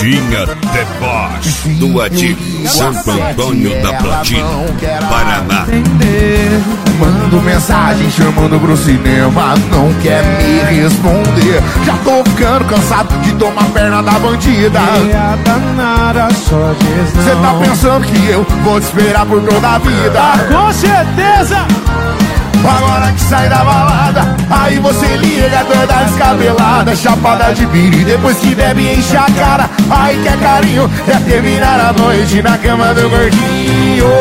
Tinha deboche do Adir, Santo Antônio da Platina, Paraná. Mando mensagem chamando pro cinema, não quer me responder. Já tô ficando cansado de tomar perna da bandida. Cê tá pensando que eu vou te esperar por toda a vida? Com certeza! Agora que sai da balada, aí você liga toda descabelada, chapada de biri, depois que bebe enche a cara. Aí quer carinho, quer terminar a noite na cama do gordinho.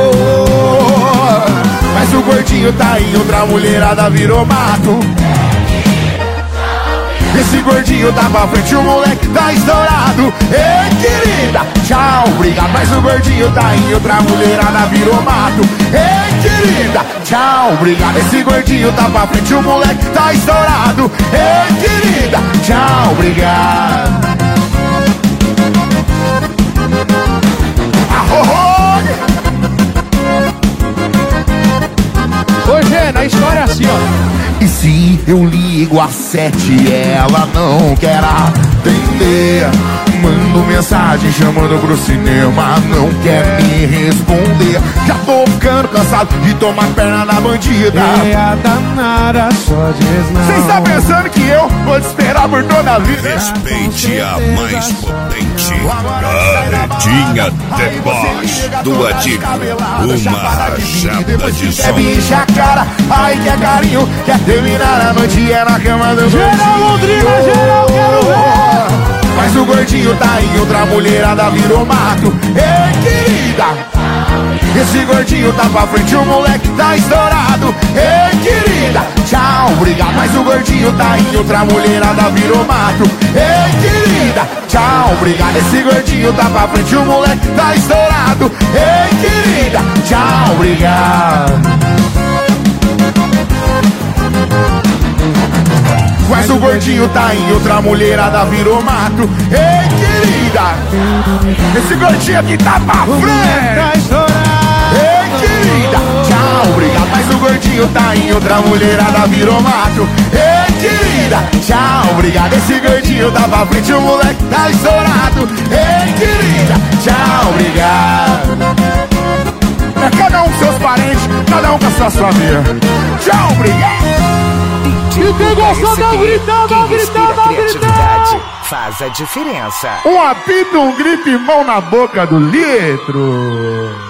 Mas o gordinho tá em outra mulherada, virou mato. Esse gordinho tá pra frente, o moleque tá estourado. Ei, querida, tchau, obrigado. Mas o gordinho tá em outra mulherada, virou mato. Ei, querida, tchau, obrigado. Esse gordinho tá pra frente, o moleque tá estourado. Ei, querida, tchau, obrigado. Hoje na história é assim, ó. E se eu ligo às 7 ela não quer atender? Mando mensagem chamando pro cinema, não quer me responder. Já tô ficando cansado de tomar perna na bandida. É a danada, só diz não. Cê está pensando que eu vou te esperar por toda a vida? Respeite a mais potente, Carretinha deboche do Adir, uma rajada de som. Quer enche a cara, aí quer carinho, quer terminar a noite é na cama do gordinho. Geral Londrina, geral, quero ver. Mas o gordinho tá em outra mulherada, virou mato. Ei, querida, esse gordinho tá pra frente, o moleque tá estourado. Ei, querida, tchau, obrigado. Mas o gordinho tá em outra mulherada, virou mato. Ei, querida, tchau, obrigado. Esse gordinho tá pra frente, o moleque tá estourado. Ei, querida, tchau, obrigado. Mas o gordinho tá em outra mulherada, virou mato. Ei, querida, esse gordinho aqui tá pra frente. Ei, querida, tchau, obrigado. Mas o gordinho tá em outra mulherada, virou mato. Ei, querida, tchau, obrigado. Esse gordinho tá pra frente, o moleque tá estourado. Ei, querida, tchau, obrigado. É cada um com seus parentes, cada um com a sua família. Tchau, obrigado. E quem gostou, dá um gritão, dá um gritão, dá um gritão. Faz a diferença. Um apito, um grito e mão na boca do litro.